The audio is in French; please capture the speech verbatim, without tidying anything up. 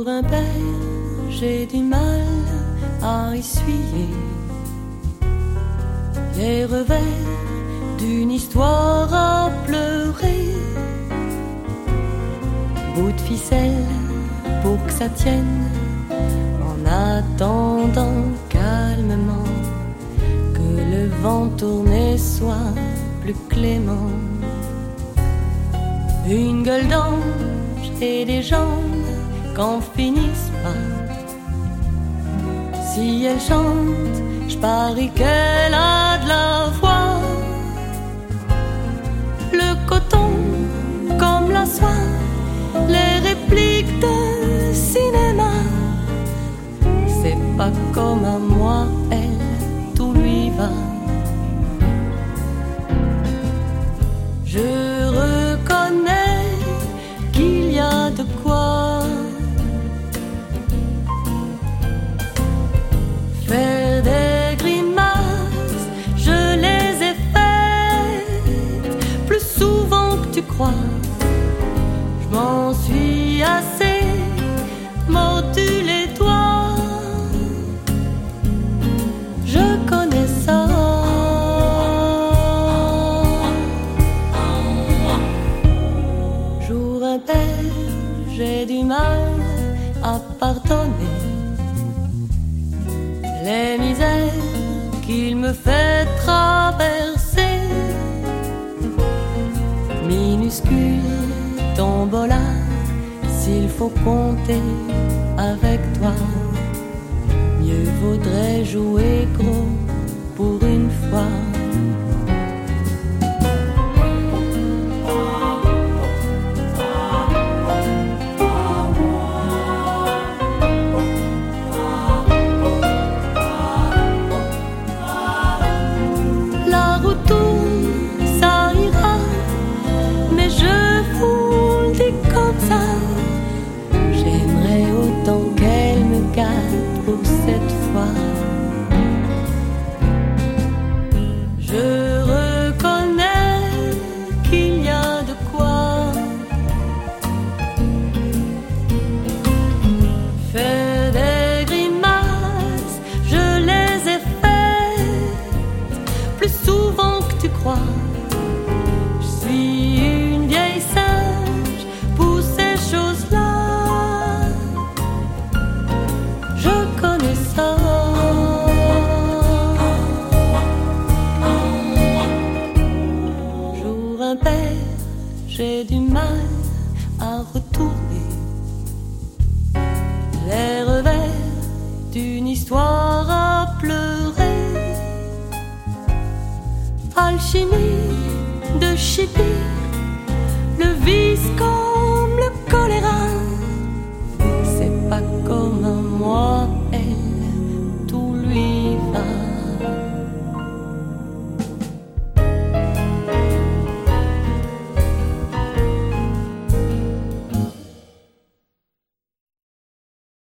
Jour impair, j'ai du mal à essuyer les revers d'une histoire à pleurer. Bout de ficelle pour que ça tienne, en attendant calmement que le vent tourné soit plus clément. Une gueule d'ange et des jambes qu'en finissent pas. Si elle chante, je parie qu'elle a de la voix. Le coton comme la soie, les répliques de cinéma. C'est pas comme à moi, elle, tout lui va. Je reconnais qu'il y a de quoi faire des grimaces. Je les ai faites plus souvent que tu crois. Je m'en suis assez mordu les doigts. Je connais ça. Jour impair, j'ai du mal à pardonner les misères qu'il me fait traverser. Minuscule tombola, s'il faut compter avec toi, mieux vaudrait jouer gros pour une fois. J'aimerais autant qu'elle me garde pour cette fois. Je reconnais qu'il y a de quoi faire des grimaces. Je les ai faites plus souvent que tu crois. Je suis une vieille singe pour ces choses-là. Je connais ça. Jour impair, j'ai du mal à retourner les revers d'une histoire à pleurer. Alchimie de chipie,